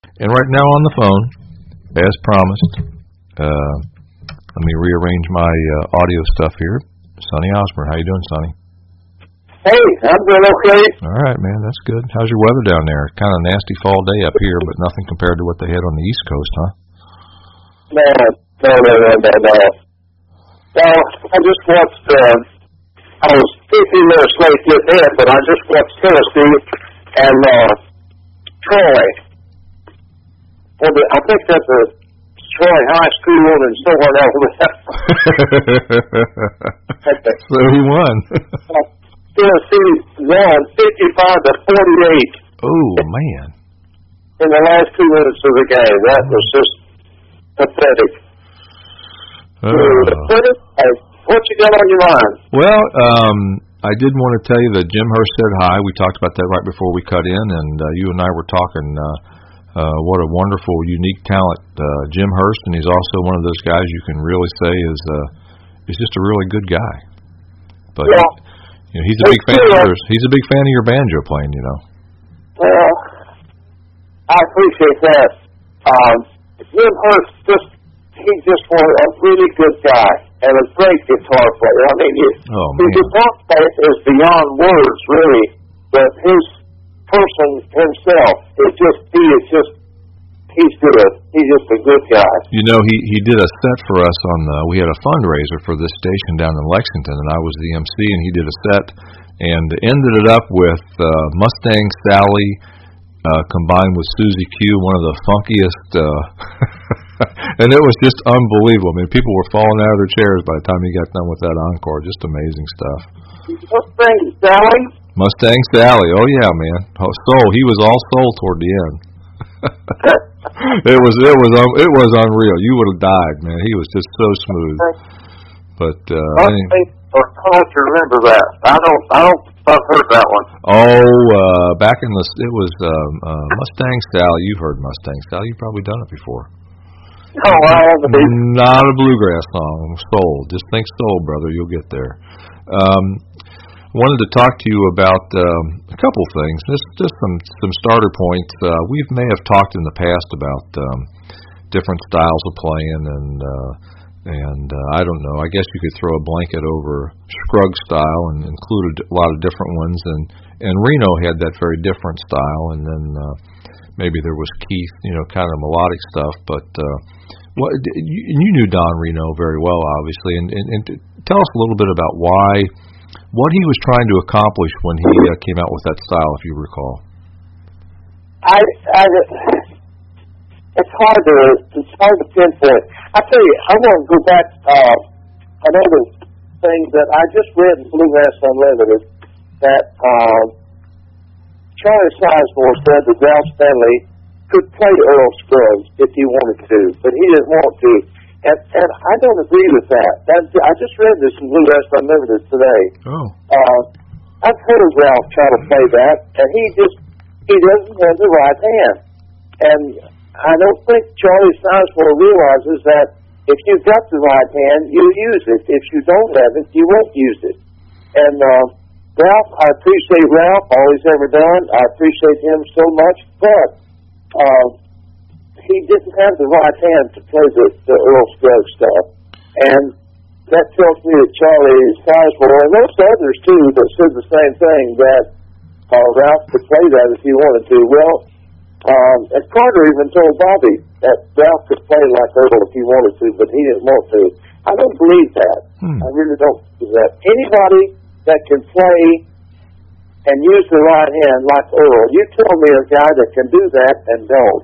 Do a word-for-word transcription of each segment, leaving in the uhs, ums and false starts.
And right now on the phone, as promised, uh, let me rearrange my uh, audio stuff here. Sonny Osborne, how you doing, Sonny? Hey, I'm doing okay. All right, man, that's good. How's your weather down there? Kind of nasty fall day up here, but nothing compared to what they had on the East Coast, huh? No, no, no, no, no, no. Well, I just watched, uh, I was fifteen minutes late to bed, but I just watched Tennessee and uh, Troy. Well, the, I think that's a Troy High School and somewhere else. So he won. Tennessee won fifty-five to forty-eight. Oh, man. In the last two minutes of the game. That was just pathetic. Uh, what you got on your mind? Well, um, I did want to tell you that Jim Hurst said hi. We talked about that right before we cut in, and uh, you and I were talking uh, uh, what a wonderful, unique talent uh, Jim Hurst, and he's also one of those guys you can really say is uh, is just a really good guy. But yeah. you know, he's a big fan of yours. He's a big fan of your banjo playing, you know. Well, I appreciate that. Um, Jim Hurst just he just was a really good guy and a great guitar player. I mean, his, oh, his guitar player is beyond words, really. But his person himself is just he is just he's good. He's just a good guy. You know, he he did a set for us on the. We had a fundraiser for this station down in Lexington, and I was the M C, and he did a set, and ended it up with uh, Mustang Sally uh, combined with Susie Q, one of the funkiest. Uh, And it was just unbelievable. I mean, people were falling out of their chairs by the time he got done with that encore. Just amazing stuff. Mustang Sally? Mustang Sally. Oh, yeah, man. Oh, soul. He was all soul toward the end. it was it was um, it was unreal. You would have died, man. He was just so smooth. But uh, I think or how to remember that. I don't I don't I've heard that one. Oh, uh, back in the it was um, uh, Mustang Sally. You've heard Mustang Sally. You've probably done it before. Oh, I haven't. Not a bluegrass song. Soul. Just think soul, brother. You'll get there. Um, wanted to talk to you about um, a couple things. Just, just some some starter points. Uh, we may have talked in the past about um, different styles of playing, and uh, and uh, I don't know. I guess you could throw a blanket over Scruggs style and include a lot of different ones. And and Reno had that very different style, and then uh, maybe there was Keith, you know, kind of melodic stuff, but. Uh, What, you, you knew Don Reno very well, obviously, and, and, and tell us a little bit about why, what he was trying to accomplish when he uh, came out with that style, if you recall. I, I, it's hard to, it's hard to pinpoint. I tell you, I want to go back. Uh, another thing that I just read in Bluegrass Unlimited that uh, Charlie Sizemore said that Ralph Stanley could play Earl Scruggs if he wanted to, but he didn't want to. And, and I don't agree with that. that. I just read this in Bluegrass Unlimited today. Oh. Uh, I've heard Ralph try to play that, and he just, he doesn't have the right hand. And I don't think Charlie Sizemore realizes that if you've got the right hand, you'll use it. If you don't have it, you won't use it. And uh, Ralph, I appreciate Ralph, all he's ever done. I appreciate him so much, but Uh, he didn't have the right hand to play the, the Earl Scruggs stuff. And that tells me that Charlie Sizemore, and most others too, that said the same thing, that uh, Ralph could play that if he wanted to. Well, um, and Carter even told Bobby that Ralph could play like Earl if he wanted to, but he didn't want to. I don't believe that. Hmm. I really don't believe that. Anybody that can play and use the right hand like Earl. You tell me a guy that can do that and don't.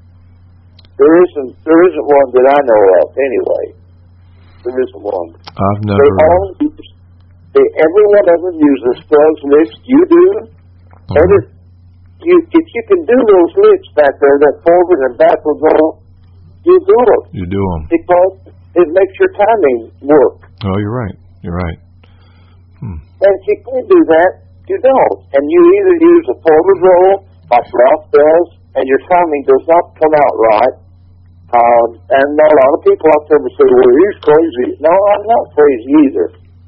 There isn't there isn't one that I know of anyway. There isn't one. I've never. They all use, they, every one of them uses Scruggs licks. You do. Mm-hmm. Every, you, if you can do those licks back there, that forward and backward roll, you do them. You do them. Because it makes your timing work. Oh, you're right. You're right. Hmm. And if you can't do that, you don't. And you either use a forward roll, like Ralph does, and your timing does not come out right. Um, and a lot of people out there will say, well, he's crazy. No, I'm not crazy either.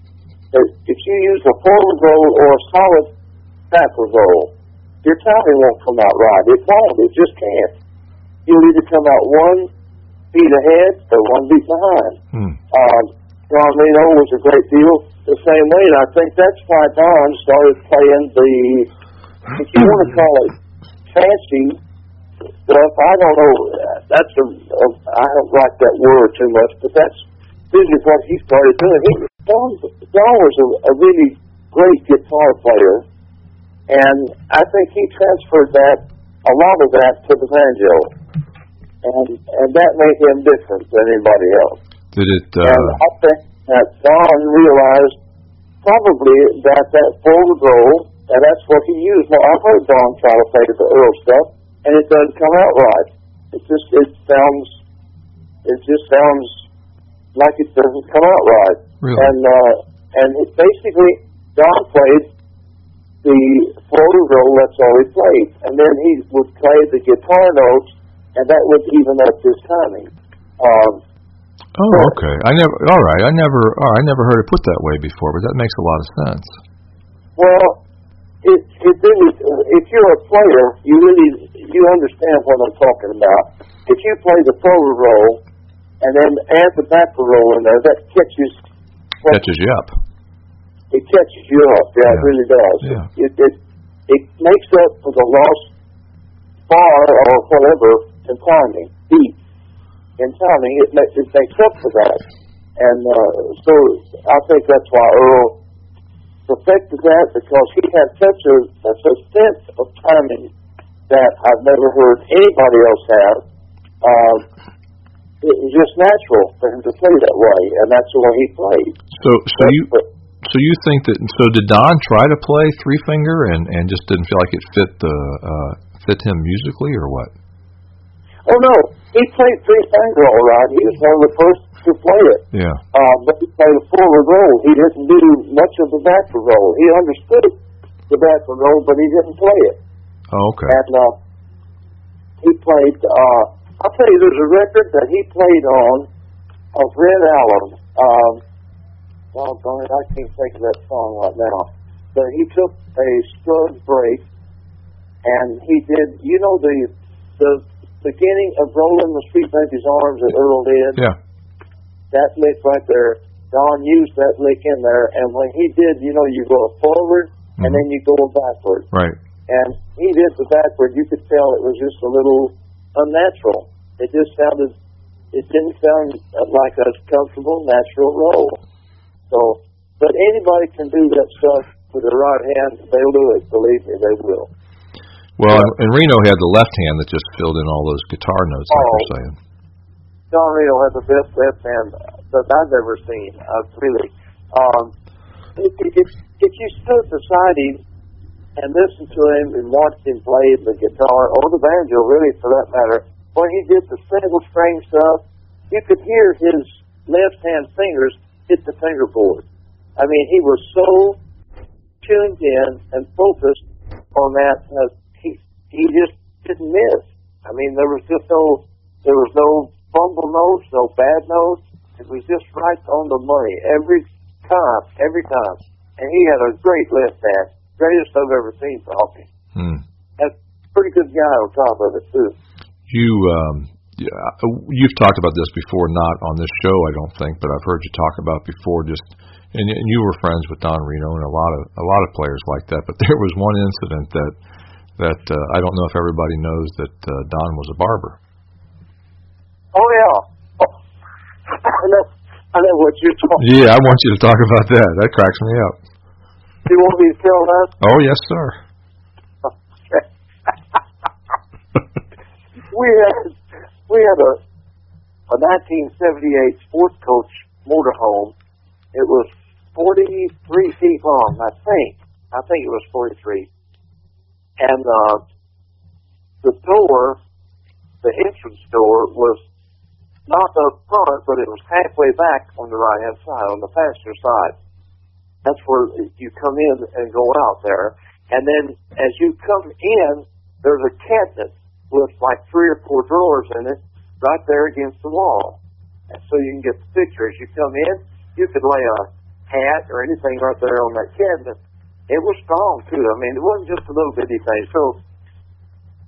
If you use a forward roll or a solid backward roll, your timing won't come out right. It won't. It just can't. you'll either come out one beat ahead or one beat behind. Hmm. Um, Don Reno was a great deal the same way, and I think that's why Don started playing the, if you want to call it fancy stuff, I don't know, that's a, a I don't like that word too much, but that's really what he started doing. He, Don, Don was a, a really great guitar player, and I think he transferred that, a lot of that, to the banjo, and and that made him different than anybody else. Did it? Uh... And I think that Don realized probably that that forward roll, and that's what he used. Now, I've heard Don try to play the Earl stuff, and it doesn't come out right. It just it sounds it just sounds like it doesn't come out right. Really? And uh, and it basically Don played the forward roll. That's all he played, and then he would play the guitar notes, and that would even up his timing. Um, oh, okay. I never. All right. I never. Oh, I never heard it put that way before, but that makes a lot of sense. Well, it it really. If you're a player, you really you understand what I'm talking about. If you play the forward roll and then add the backward roll in there, that catches catches you up. It catches you up. Yeah, yeah. It really does. Yeah. It, it it makes up for the lost bar or whatever in timing, beat in timing. It makes it makes up for that, and uh, so I think that's why Earl perfected that, because he had such a, such a sense of timing that I've never heard anybody else have. Um, it was just natural for him to play that way, and that's the way he played. So, so you, so you think that? So did Don try to play three finger and, and just didn't feel like it fit the uh, fit him musically, or what? Oh no, he played three finger all right. He was one of the first to play it. Yeah. Uh, but he played a forward roll. He didn't do much of the backward roll. He understood the backward roll, but he didn't play it. Oh, okay. And uh, he played. Uh, I'll tell you, there's a record that he played on of Red Allen. Um, well, darn it, I can't think of that song right now. But he took a Scruggs break, and he did. You know the the beginning of Rolling the Sweet Baby's Arms that Earl did. Yeah. That lick right there, Don used that lick in there, and when he did, you know, you go forward, mm-hmm. and then you go backward. Right. And he did the backward. You could tell it was just a little unnatural. It just sounded, it didn't sound like a comfortable, natural roll. So, but anybody can do that stuff with their right hand. They'll do it. Believe me, they will. Well, yeah. And Reno had the left hand that just filled in all those guitar notes, like oh. you're saying. Don Reno had the best left hand that I've ever seen. Uh, really, um, if, if, if you stood beside him and listened to him and watched him play the guitar or the banjo, really for that matter, when he did the single string stuff, you could hear his left hand fingers hit the fingerboard. I mean, he was so tuned in and focused on that. Uh, he he just didn't miss. I mean, there was just no there was no. fumble notes, no bad notes. It was just right on the money every time, every time. And he had a great left hand, greatest I've ever seen talking. Hmm. And pretty good guy on top of it too. You, um, yeah, you've talked about this before, not on this show, I don't think, but I've heard you talk about it before. Just, and, and you were friends with Don Reno and a lot of a lot of players like that. But there was one incident that that uh, I don't know if everybody knows that uh, Don was a barber. Oh, yeah. Oh, I know I know what you're talking about. Yeah, I want you to talk about that. That cracks me up. You want me to tell that? Oh, yes, sir. Okay. we had we had a a nineteen seventy-eight sports coach motorhome. It was forty-three feet long, I think. I think it was forty-three. And uh, the door, the entrance door, was not up front, but it was halfway back on the right-hand side, on the passenger side. That's where you come in and go out there. And then as you come in, there's a cabinet with like three or four drawers in it right there against the wall. And so you can get the picture. As you come in, you could lay a hat or anything right there on that cabinet. It was strong, too. I mean, it wasn't just a little bitty thing. So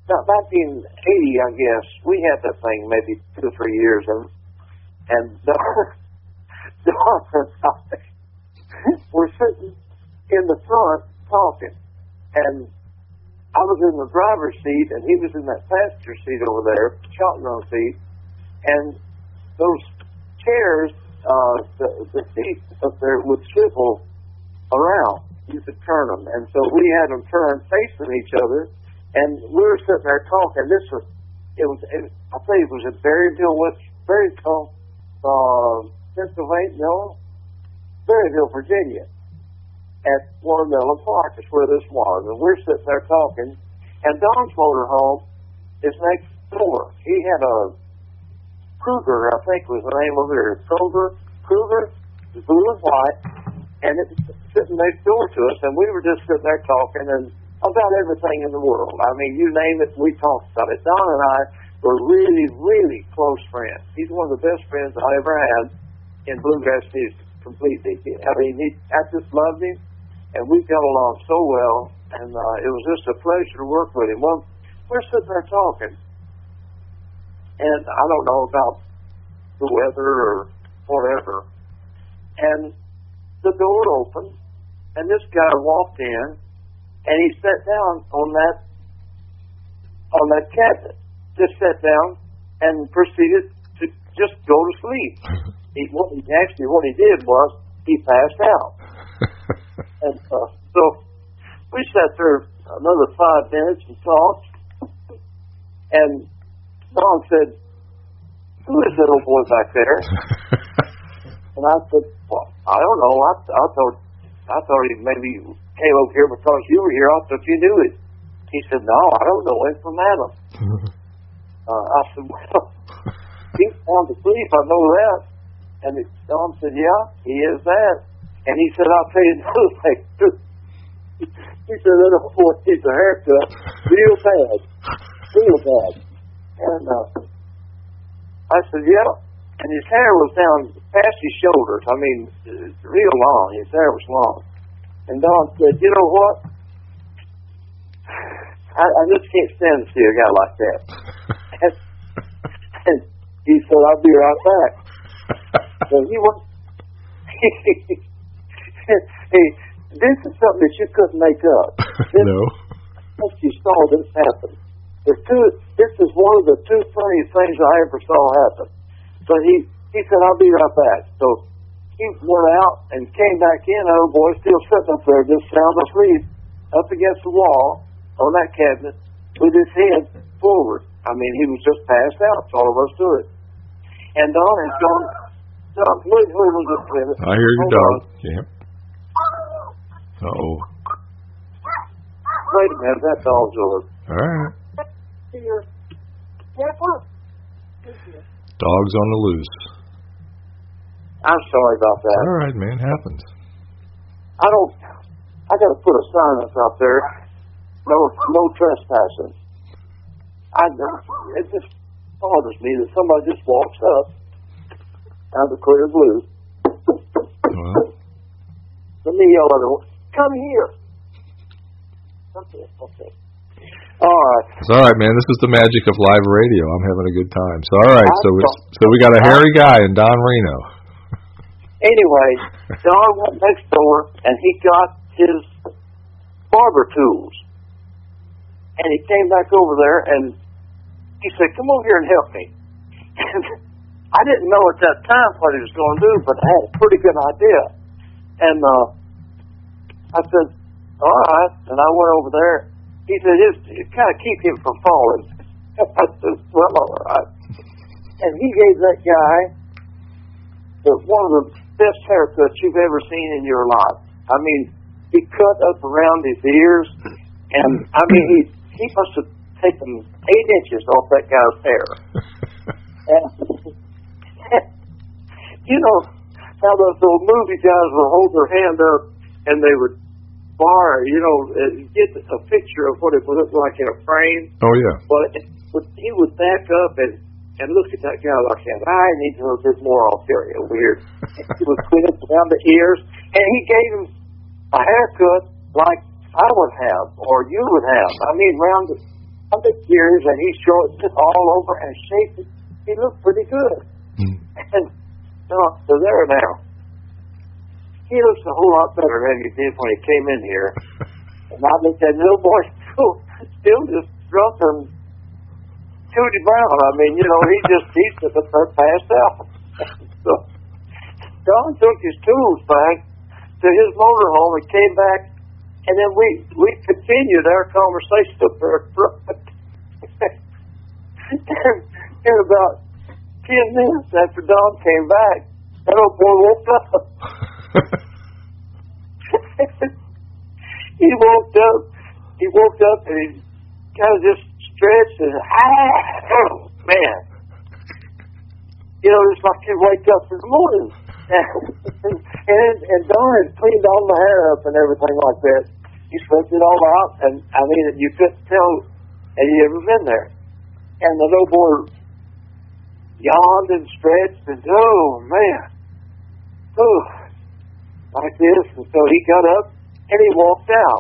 about nineteen eighty, I guess, we had that thing maybe two or three years, and and Don, Don and I were sitting in the front talking, and I was in the driver's seat, and he was in that passenger seat over there, shotgun seat, and those chairs, uh, the, the seats up there would swivel around. You could turn them, and so we had them turned facing each other, and we were sitting there talking. This was, it was, it, I tell you, it was in Berryville, West Berryville, uh, Pennsylvania, no, Berryville, Virginia, at Watermelon Park is where this was, and we're sitting there talking, and Don's motorhome is next door. He had a Kruger, I think was the name of it, Kruger, Kruger, blue and white, and it was sitting next door to us, and we were just sitting there talking and about everything in the world. I mean, you name it, we talked about it. Don and I were really, really close friends. He's one of the best friends I ever had in bluegrass music, completely. I mean, he, I just loved him, and we got along so well, and uh, it was just a pleasure to work with him. Well, we're sitting there talking, and I don't know about the weather or whatever, and the door opened, and this guy walked in, and he sat down on that on that cabinet, just sat down and proceeded to just go to sleep. He, what he, actually, what he did was he passed out. And uh, so we sat there another five minutes and talked, and Don said, "Who is that old boy back there?" And I said, "Well, I don't know. I, I thought I thought he maybe came over here because you were here. I thought you knew it." He said, "No, I don't know him from Adam." uh, I said, "Well, he's sound asleep. I know that." And it, Don said, "Yeah, he is that." And he said, "I'll tell you another thing too." He said, "That old boy needs a haircut real bad, real bad." And uh, I said, "Yeah." And his hair was down past his shoulders. I mean, real long. His hair was long. And Don said, "You know what? I, I just can't stand to see a guy like that." and, and he said, "I'll be right back." So he was. Hey, this is something that you couldn't make up. This, no. Once you saw this happen, there's two. This is one of the two funniest things I ever saw happen. So he, he said, "I'll be right back." So he went out and came back in. That old boy still sitting up there, just sound asleep, up against the wall on that cabinet with his head forward. I mean, he was just passed out. That's all of us to it. And Don has gone. Don, wait, wait, wait, wait, wait. I hear your Hold dog. on. Yeah. Uh-oh. Wait a minute, that dog's over. All right. Dog's on the loose. I'm sorry about that. All right, man. Happens. I don't. I got to put a sign up out there. No, no trespassing. I it just bothers me that somebody just walks up out of the clear blue. Well. Let me yell at her. Come here. Okay. Okay. All right. It's all right, man. This is the magic of live radio. I'm having a good time. So, all right. So, it's, so we got a hairy guy in Don Reno. Anyway, Don went next door, and he got his barber tools. And he came back over there, and he said, "Come over here and help me." And I didn't know at that time what he was going to do, but I had a pretty good idea. And uh, I said, "All right." And I went over there. He said, "Just kind of keep him from falling." I said, "Well, all right." And he gave that guy the, one of the best haircuts you've ever seen in your life. I mean, he cut up around his ears, and I mean, he he must have taken eight inches off that guy's hair. And you know how those old movie guys would hold their hand up and they would bar, you know, get a picture of what it would look like in a frame. Oh yeah. But it, he would back up and and look at that guy like that. I need a little bit more off here. Weird. He was clean up around the ears, and he gave him a haircut like I would have, or you would have. I mean, round the, other gears, and he shortened it all over and shaped it. He looked pretty good. Mm. And so, so there now. He looks a whole lot better than he did when he came in here. And I looked at little boy still, still just drunk and Tootie Brown. I mean, you know, he just, he's just passed out. So Don took his tools back to his motorhome and came back, and then we, we continued our conversation up there. And about ten minutes after Don came back, that old boy woke up. He woke up. He woke up and he kind of just stretched and ah, oh man, you know, it's like you wake up in the morning. and and Don had cleaned all my hair up and everything like that. He swept it all out, and I mean, you couldn't tell had he ever been there. And the little boy yawned and stretched, and oh man, oh, like this. And so he got up and he walked out.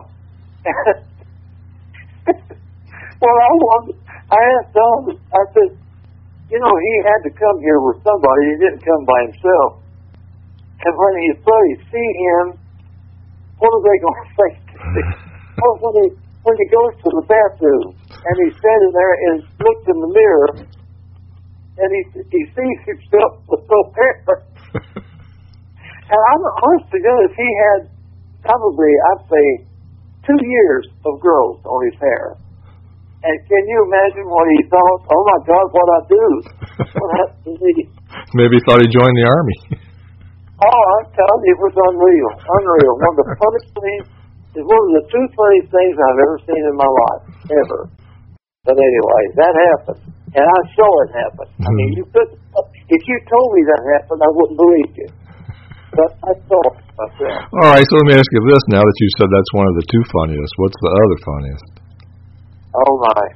Well, I wanted, I asked Don, I said, you know, he had to come here with somebody. He didn't come by himself. And when his buddies see him, what are they going to say? Well, when he when he goes to the bathroom and he's standing there and looks in the mirror and he he sees himself with no hair. And I'm honest to goodness, he had probably, I'd say, two years of growth on his hair. And can you imagine what he thought? Oh my God, what I do? What happened to me? Maybe he thought he joined the Army. Oh, I'm telling you, it was unreal. Unreal. One of the funniest things, is one of the two funniest things I've ever seen in my life, ever. But anyway, that happened. And I saw it happen. Mm-hmm. I mean, you couldn't, if you told me that happened, I wouldn't believe you. But I saw it myself. All right, so let me ask you this now that you said that's one of the two funniest. What's the other funniest? Oh, my.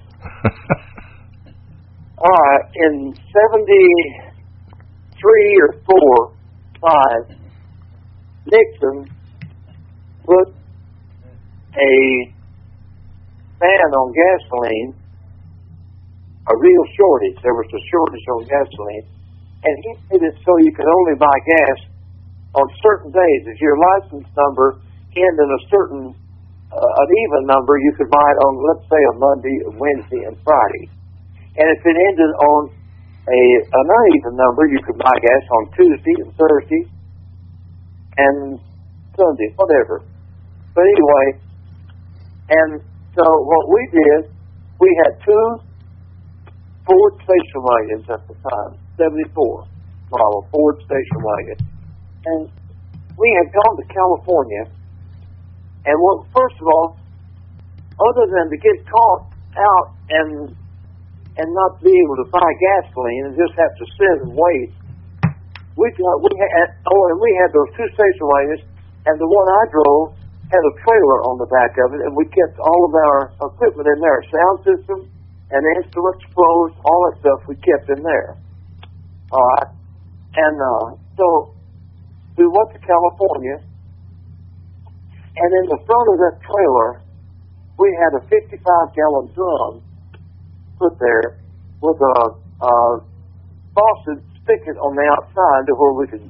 All right, in seventy-three or four, five, Nixon put a ban on gasoline, a real shortage. There was a shortage on gasoline, and he made it so you could only buy gas on certain days. If your license number ended in a certain, uh, an even number, you could buy it on, let's say, a Monday, a Wednesday, and Friday. And if it ended on a an uneven number, you could buy gas on Tuesday and Thursday and Sunday, whatever. But anyway, and so what we did, we had two Ford station wagons at the time, seventy-four model Ford station wagon. And we had gone to California, and well, first of all, other than to get caught out and and not be able to buy gasoline and just have to sit and wait, we got we had oh, and we had those two station wagons, and the one I drove had a trailer on the back of it, and we kept all of our equipment in there, sound system and instruments, flows, all that stuff we kept in there. All right, and uh, so we went to California, and in the front of that trailer, we had a fifty-five gallon drum put there with a, a faucet spigot on the outside to where we could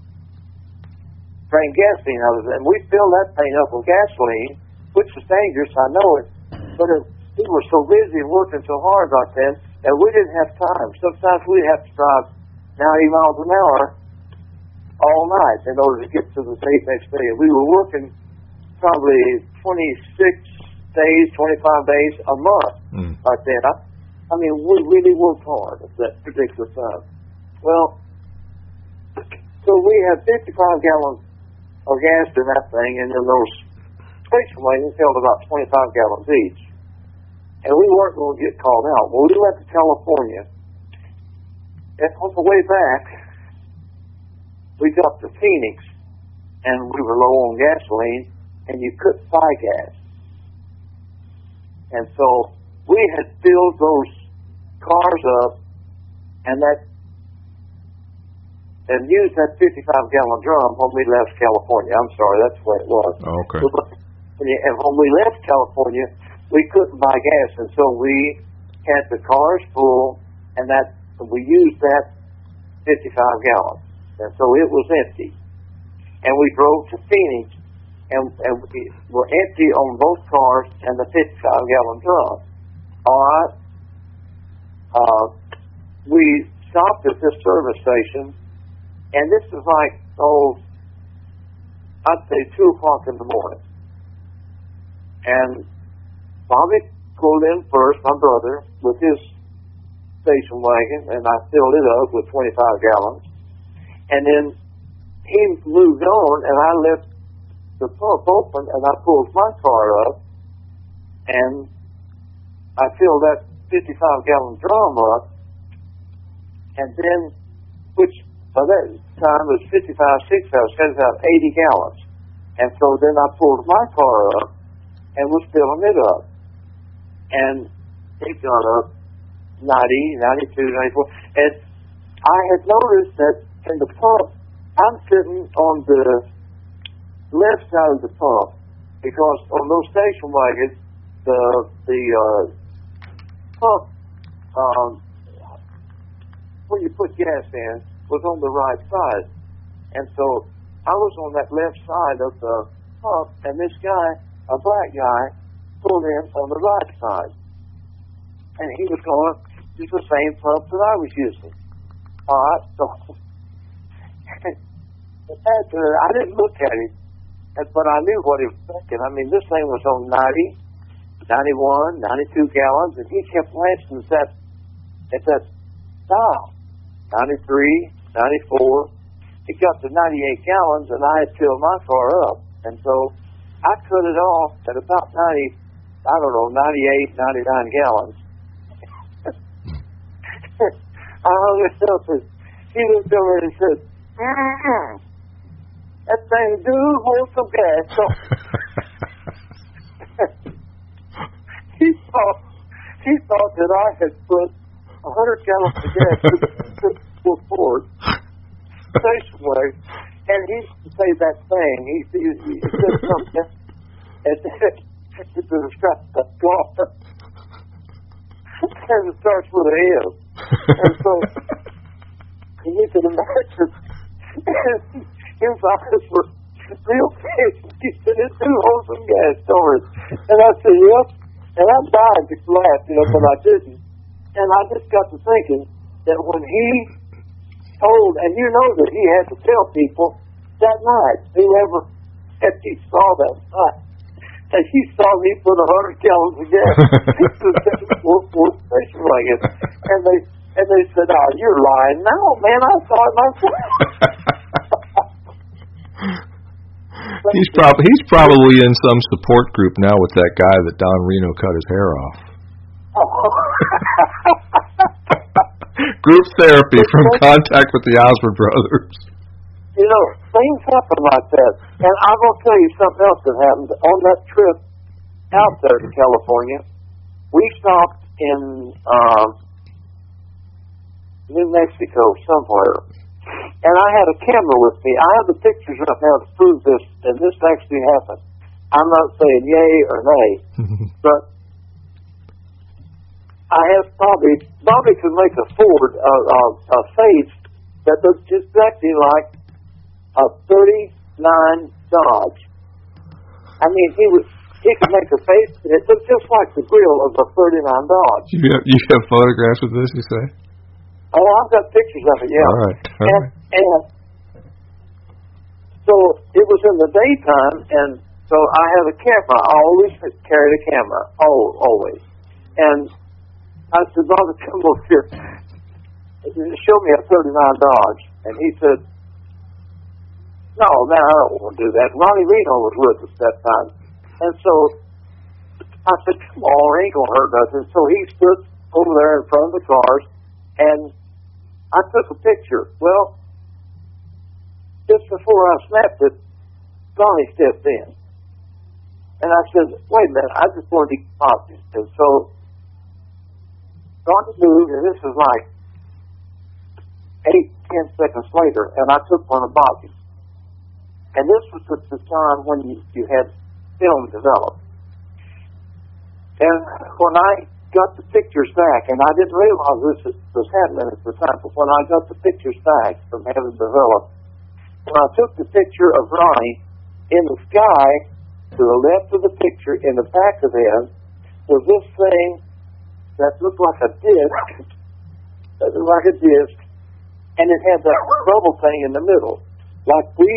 drain gasoline out of it. And we filled that thing up with gasoline, which is dangerous, I know it, but it, we were so busy and working so hard back then that we didn't have time. Sometimes we'd have to drive ninety miles an hour all night in order to get to the safe next day. We were working probably twenty-six days, twenty-five days a month mm. like that. I, I mean, we really worked hard at that particular time. Well, so we had fifty-five gallons of gas in that thing, and then those station wagons held about twenty-five gallons each. And we weren't going to get called out. Well, we went to California, and on the way back, we got to Phoenix, and we were low on gasoline, and you couldn't buy gas. And so we had filled those cars up, and that, and used that fifty-five gallon drum when we left California. I'm sorry, that's the way it was. Okay. And when we left California, we couldn't buy gas, and so we had the cars full, and that we used that fifty-five gallons, and so it was empty. And we drove to Phoenix, and, and we were empty on both cars and the fifty-five gallon drum. All right. Uh, we stopped at this service station, and this is like, oh, I'd say two o'clock in the morning. And Bobby pulled in first, my brother, with his station wagon, and I filled it up with twenty-five gallons. And then he moved on, and I left the pump open, and I pulled my car up, and I filled that fifty-five gallon drum up, and then, which by that time was fifty-five, sixty-five, seventy-five, eighty gallons. And so then I pulled my car up and was filling it up. And it got up ninety, ninety-two, ninety-four. And I had noticed that in the pump, I'm sitting on the left side of the pump, because on those station wagons, the, the, uh, pump, um, where you put gas in, was on the right side. And so I was on that left side of the pump, and this guy, a black guy, pulled in on the right side. And he was going to use the same pump that I was using. All right, so after, I didn't look at him, but I knew what he was thinking. I mean, this thing was on ninety, ninety-one, ninety-two gallons, and he kept glancing at that, at that dial. ninety-three, ninety-four. It got to ninety-eight gallons, and I had filled my car up. And so I cut it off at about ninety, I don't know, ninety-eight, ninety-nine gallons. I hung it up, and he looked over and said, mm-hmm. That thing do hold some gas. So he thought, he thought that I had put a hundred gallons of gas to the Ford station wagon, and he used to say that thing. He, he, he said something, and it was strap that car, and it starts with an M. And so you can imagine his eyes were real big. He said, "It's too wholesome gas stories." And I said, "Yep." And I died to laugh, you know, but I didn't. And I just got to thinking that when he told, and you know that he had to tell people that night, whoever if he saw that night, that he saw me put a hundred gallons of gas into the four four station wagon, and they and they said, "Oh, you're lying." "No, man, I saw it myself." he's probably he's probably in some support group now with that guy that Don Reno cut his hair off. Group therapy from Contact with the Osmond Brothers. You know, things happen like that. And I'm going to tell you something else that happened. On that trip out there to California, we stopped in uh, New Mexico somewhere. And I had a camera with me. I have the pictures up now to prove this, and this actually happened. I'm not saying yay or nay, but I have Bobby. Bobby could make a Ford, a, a, a face that looked just exactly like a thirty-nine Dodge. I mean, he was he could make a face, and it looked just like the grill of a thirty-nine Dodge. You have, you have photographs of this, you say? Oh, I've got pictures of it, yeah. All right. All and, right. and so it was in the daytime, and so I had a camera. I always carried a camera, oh, always. And I said, "Bobby, come over here. Show me a thirty-nine Dodge." And he said, "No, man, I don't want to do that." Ronnie Reno was with us that time. And so I said, "Come on, it ain't going to hurt nothing." So he stood over there in front of the cars, and I took a picture. Well, just before I snapped it, Ronnie stepped in. And I said, "Wait a minute, I just wanted to be positive." And so Ronnie moved, and this was like eight, ten seconds later, and I took one of Bobby's. And this was at the time when you, you had film developed. And when I got the pictures back, and I didn't realize this was happening at the time, but when I got the pictures back from having developed, when I took the picture of Ronnie, in the sky, to the left of the picture, in the back of him, was this thing that looked like a disc, that looked like a disc, and it had that bubble thing in the middle, like we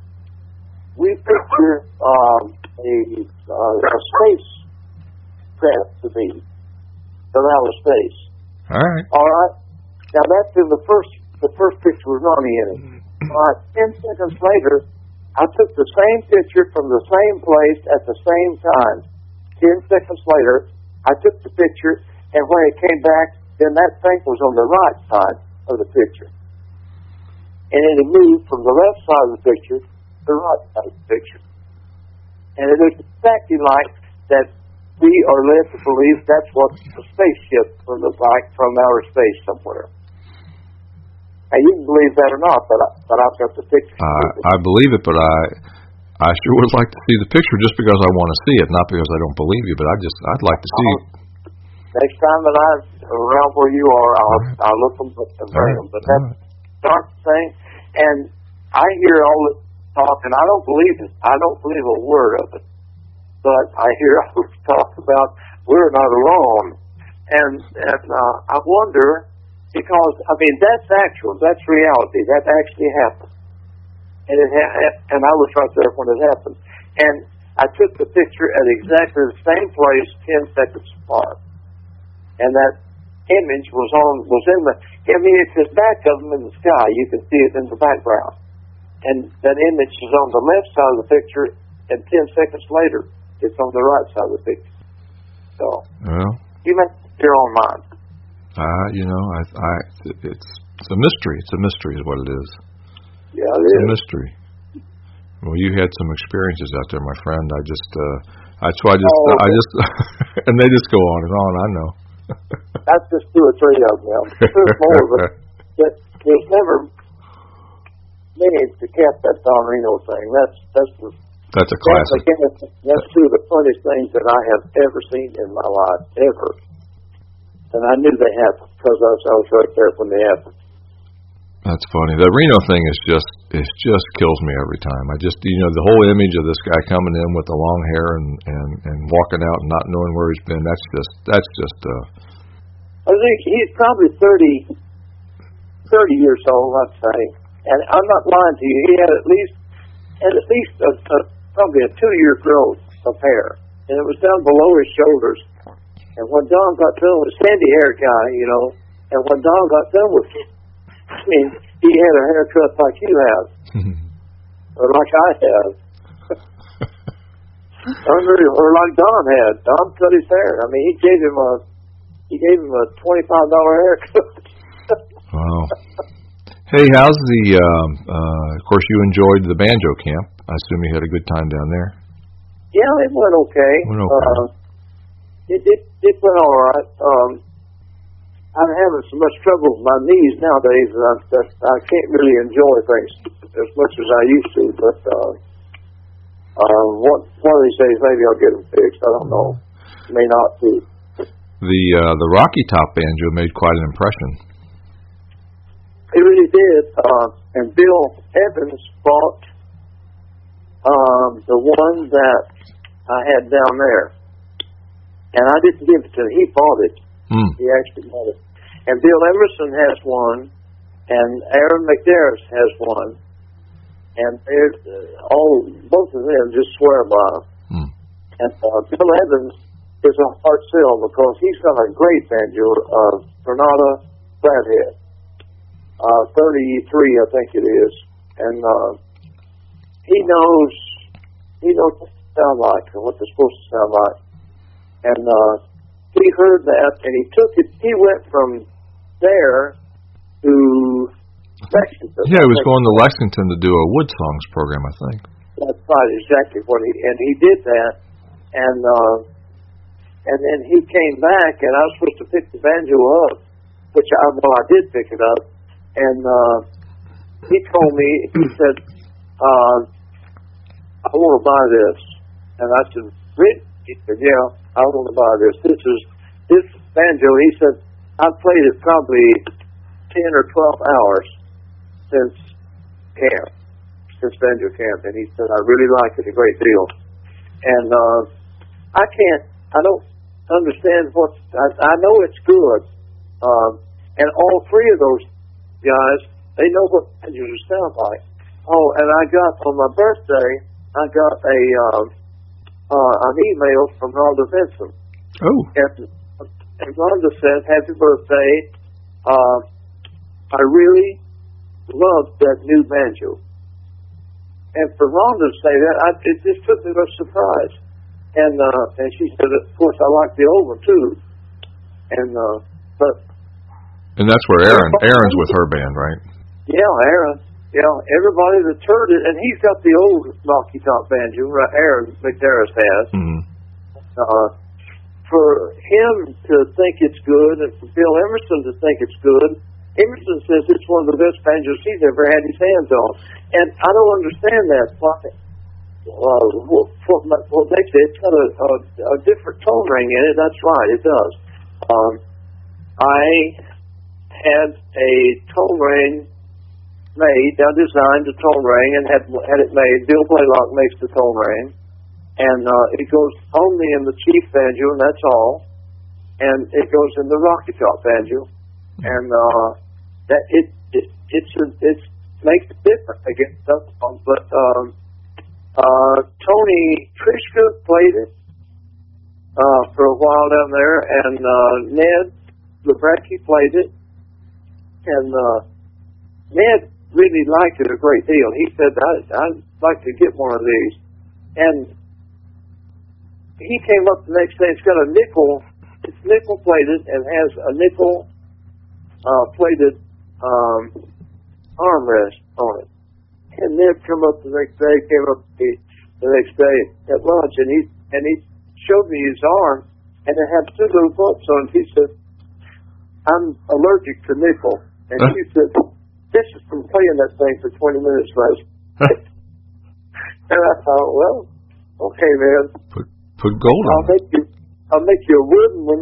we picture um, a, uh, a space craft to be, from outer space. All right. All right. Now that's in the first the first picture with Ronnie in it. All right. Ten seconds later, I took the same picture from the same place at the same time. Ten seconds later, I took the picture, and when it came back, then that thing was on the right side of the picture. And it had moved from the left side of the picture to the right side of the picture. And it looked exactly like that we are led to believe that's what the spaceship would look like from outer space somewhere. Now, you can believe that or not, but, I, but I've got the picture. Uh, I believe it, but I I sure would like to see the picture just because I want to see it, not because I don't believe you, but I just, I'd like to see it. Next time that I'm around where you are, I'll, right. I'll look them up and bring them. But that's the dark thing. And I hear all this talk, and I don't believe it. I don't believe a word of it. But I hear all this talk about we're not alone. And, and uh, I wonder, because, I mean, that's actual. That's reality. That actually happened. And it ha- and I was right there when it happened. And I took the picture at exactly the same place ten seconds apart. And that image was on, was in the, I mean, it's the back of them in the sky. You can see it in the background. And that image is on the left side of the picture, and ten seconds later, it's on the right side of the picture. So, well, you make your own mind. Uh, you know, I, I, it's, it's a mystery. It's a mystery is what it is. Yeah, it it's is. a mystery. Well, you had some experiences out there, my friend. I just, uh, that's why I just, oh, I just, and they just go on and on. I know. That's just two or three of them. There's more, but, but there's never many to cap that Don Reno thing. That's that's the, that's a classic. That's, that's two of the funniest things that I have ever seen in my life, ever. And I knew they happened because I was, I was right there when they happened. That's funny. The Reno thing is just, it just kills me every time. I just, you know, the whole image of this guy coming in with the long hair and, and, and walking out and not knowing where he's been, that's just, that's just, uh... I think he's probably thirty, thirty years old, I'd say. And I'm not lying to you. He had at least, had at least a, a, probably a two-year growth of hair. And it was down below his shoulders. And when Don got done with sandy-haired guy, you know, and when Don got done with him, I mean, he had a haircut like you have, or like I have, or like Don had. Don cut his hair. I mean, he gave him a he gave him a twenty-five dollar haircut. Wow. Hey, how's the? Uh, uh, of course, you enjoyed the banjo camp. I assume you had a good time down there. Yeah, it went okay. Went okay. Uh, it, it it went all right. Um, I'm having so much trouble with my knees nowadays that I, that I can't really enjoy things as much as I used to. But uh, uh, one, one of these days, maybe I'll get them fixed. I don't know. May not be. The uh, the Rocky Top banjo made quite an impression. It really did. Uh, and Bill Evans bought um, the one that I had down there. And I didn't give it to him. He bought it. Mm. He actually bought it. And Bill Emerson has one, and Aaron McDarris has one, and they're uh, all both of them just swear by them. Mm. And uh, Bill Evans is a hard sell because he's got a great banjo, uh, Granada Flathead, uh, thirty-three, I think it is, and uh, he knows he knows what they sound like and what they're supposed to sound like, and uh, he heard that and he took it. He went from there to Lexington. Yeah, he was going to Lexington to do a Wood Songs program, I think. That's right, exactly what he and he did that, and uh, and then he came back, and I was supposed to pick the banjo up, which I well I did pick it up, and uh, he told me he said, uh, "I want to buy this," and I said, "Rick, He said, yeah, I want to buy this. This is, this banjo, he said, I've played it probably ten or twelve hours since camp, since banjo camp. And he said, I really like it a great deal. And uh, I can't, I don't understand what, I, I know it's good. Um, and all three of those guys, they know what banjos sound like. Oh, and I got, on my birthday, I got a um, uh, an email from Rhonda Vincent. Oh. And, and Rhonda said, happy birthday. Uh, I really loved that new banjo. And for Rhonda to say that, I, it just took me by surprise. And uh, and she said, of course, I like the old one, too. And, uh, but... And that's where Aaron, Aaron's with her band, right? Yeah, Aaron. Yeah, everybody that's heard it, and he's got the old Rocky Top banjo, right? Aaron McDarris has. Mm-hmm. Uh, for him to think it's good, and for Bill Emerson to think it's good, Emerson says it's one of the best banjos he's ever had his hands on. And I don't understand that. Why? Uh, what, what, what makes it, it's got a, a, a different tone ring in it. That's right, it does. Um, I had a tone ring made, I designed a tone ring and had had it made. Bill Blaylock makes the tone ring. And uh, it goes only in the Chief banjo, and that's all. And it goes in the Rocky Top banjo. And uh, that it, it it's a, it makes it different against other ones. But um, uh, Tony Trishka played it uh, for a while down there, and uh, Ned Lebrecki played it. And uh, Ned really liked it a great deal. He said, I, I'd like to get one of these. And he came up the next day. It's got a nickel, it's nickel plated and has a nickel uh, plated um, armrest on it. And Ned came up the next day, came up the, the next day at lunch, and he and he showed me his arm, and it had two little bumps on it. He said, I'm allergic to nickel. And huh? he said, this is from playing that thing for twenty minutes last. And I thought, well, okay, man. Put put gold I'll on make it. you, I'll make you a wooden one.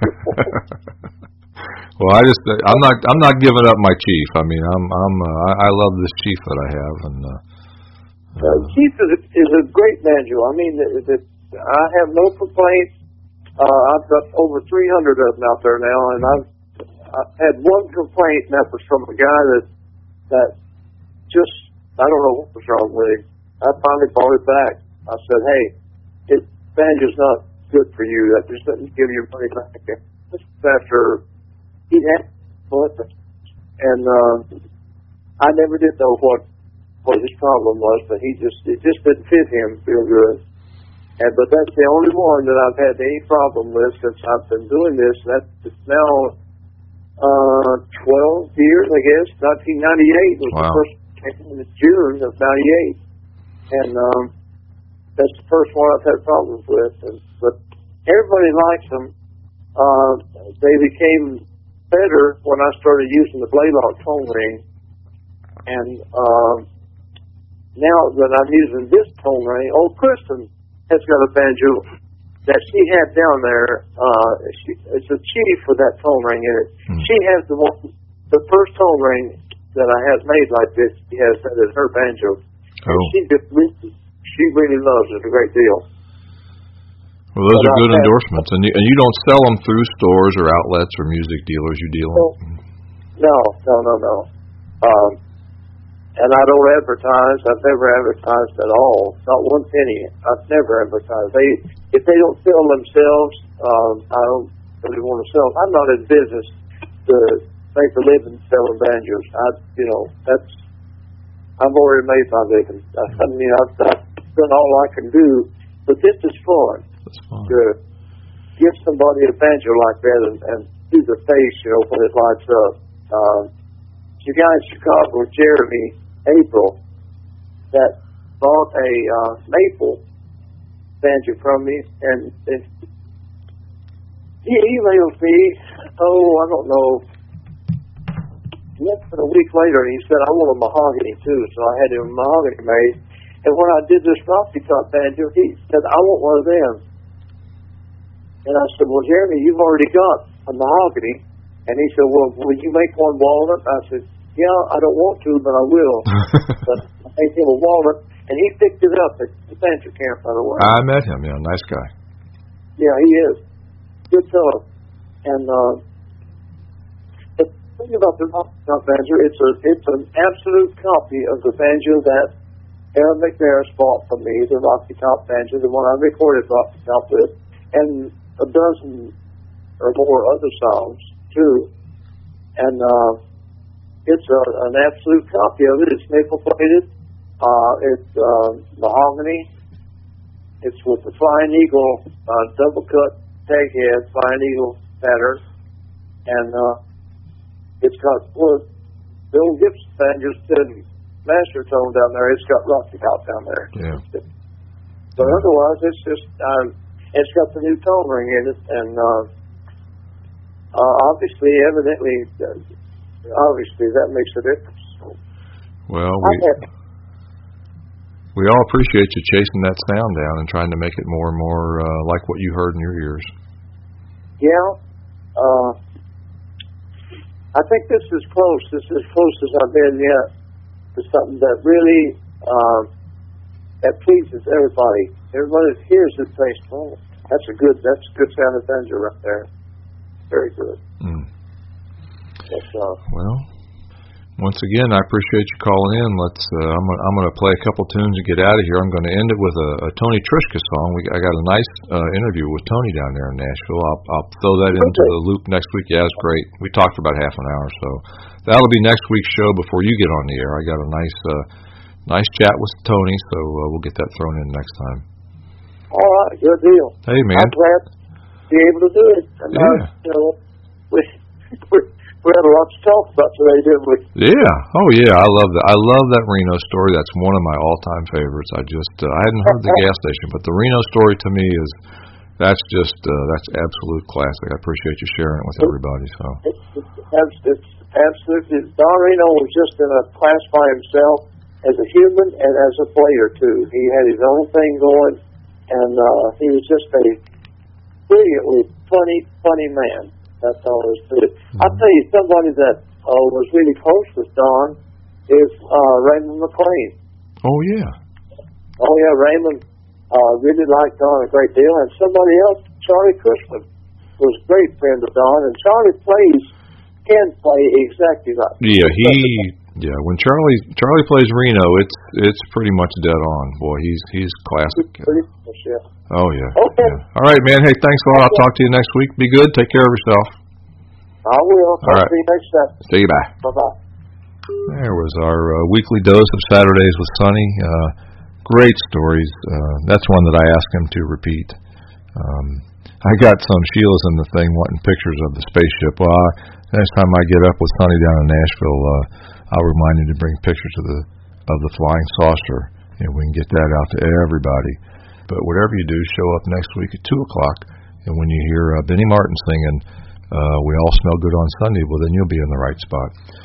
Well, I just I'm not I'm not giving up my Chief. I mean, I'm I'm uh, I, I love this Chief that I have, and uh, uh, Chief is a, is a great banjo. I mean, it, it, I have no complaints. Uh, I've got over three hundred of them out there now, and I've, I've had one complaint, and that was from a guy that that just I don't know what was wrong with him. I finally brought it back. I said, hey, it banjo's not good for you. That just doesn't give you money back. Just after he had it, and uh, I never did know what what his problem was, but he just it just didn't fit him real good. And but that's the only one that I've had any problem with since I've been doing this. That's now uh, twelve years, I guess. nineteen ninety-eight was wow. the first in June of ninety-eight, and um, that's the first one I've had problems with. And, but everybody likes them. Uh, they became better when I started using the Blaylock tone ring, and uh, now that I'm using this tone ring, old Kristen has got a banjo that she had down there. Uh, she, it's a Chief with that tone ring in it. Hmm. She has the one, the first tone ring that I have made like this. She has that as her banjo. Oh. And she just really, she really loves it a great deal. Well, those but are good endorsements, and you, and you don't sell them through stores or outlets or music dealers. You deal them. No, no, no, no. Um, and I don't advertise. I've never advertised at all. Not one penny. I've never advertised. They, if they don't sell themselves, um, I don't really want to sell. I'm not in business to make a living selling banjos. I, you know, that's. I've already made my living. I mean, I've, I've done all I can do, but this is fun. To give somebody a banjo like that and, and do the face, you know, when it lights up. Uh, the guy in Chicago, Jeremy April, that bought a uh, maple banjo from me, and, and he emailed me, oh, I don't know, less than a week later, and he said, I want a mahogany too, so I had him a mahogany made. And when I did this Rocky Top banjo, he said, I want one of them. And I said, well, Jeremy, you've already got a mahogany. And he said, well, will you make one walnut? I said, yeah, I don't want to, but I will. But I made him a walnut, and he picked it up at the banjo camp, by the way. I met him, yeah, nice guy. Yeah, he is. Good fellow. And uh, the thing about the Rocky Top banjo, it's a it's an absolute copy of the banjo that Aaron McNair bought from me, the Rocky Top banjo, the one I recorded Rocky Top with, and a dozen or more other songs too. And uh, it's a, an absolute copy of it. It's nickel plated. Uh, it's uh, mahogany. It's with the Flying Eagle uh, double cut tag head, Flying Eagle pattern, and uh, it's got well, Bill Gibson banjo said master tone down there. It's got Rocky Top down there. Yeah. But otherwise, it's just um, it's got the new tone ring in it, and uh, uh, obviously, evidently, uh, obviously that makes a difference. Well, we we all appreciate you chasing that sound down and trying to make it more and more uh, like what you heard in your ears. Yeah. Uh, I think this is close. This is as close as I've been yet to something that really uh, that pleases everybody. Everybody that hears it thinks, "Oh, that's a good, that's a good sound of banjo right there. Very good." Mm. That's, uh, well, once again, I appreciate you calling in. Let's. Uh, I'm. I'm going to play a couple tunes and get out of here. I'm going to end it with a, a Tony Trischka song. We, I got a nice uh, interview with Tony down there in Nashville. I'll, I'll throw that into okay. the loop next week. Yeah, it's great. We talked for about half an hour, so that'll be next week's show before you get on the air. I got a nice, uh, nice chat with Tony, so uh, we'll get that thrown in next time. All right, good deal. Hey, man. I'm glad to be able to do it. And, yeah. Uh, you know, we, we we had a lot to talk about today, didn't we? Yeah. Oh, yeah. I love that. I love that Reno story. That's one of my all-time favorites. I just uh, I hadn't heard the gas station, but the Reno story to me is that's just uh, that's absolute classic. I appreciate you sharing it with everybody. So it's, it's, it's absolutely. Don Reno was just in a class by himself as a human and as a player too. He had his own thing going, and uh, he was just a brilliantly funny, funny man. That's all there is to it. Mm-hmm. I'll tell you, somebody that uh, was really close with Don is uh, Raymond McLean. Oh, yeah. Oh, yeah, Raymond uh, really liked Don a great deal. And somebody else, Charlie Cushman, was a great friend of Don. And Charlie plays, can play exactly like Yeah, he, yeah, when Charlie Charlie plays Reno, it's it's pretty much dead on. Boy, he's he's classic. Pretty much, yeah. Oh, yeah. Okay. Yeah. All right, man. Hey, thanks a lot. I'll talk to you next week. Be good. Take care of yourself. I will. All right. See you next time. See you. Bye. Bye-bye. There was our uh, weekly dose of Saturdays with Sonny. Uh, great stories. Uh, that's one that I asked him to repeat. Um, I got some Sheila's in the thing wanting pictures of the spaceship. Well, I, next time I get up with Sonny down in Nashville, uh, I'll remind him to bring pictures of the of the flying saucer, and we can get that out to everybody. But whatever you do, show up next week at two o'clock, and when you hear uh, Benny Martin singing, uh, "We All Smell Good on Sunday," well, then you'll be in the right spot.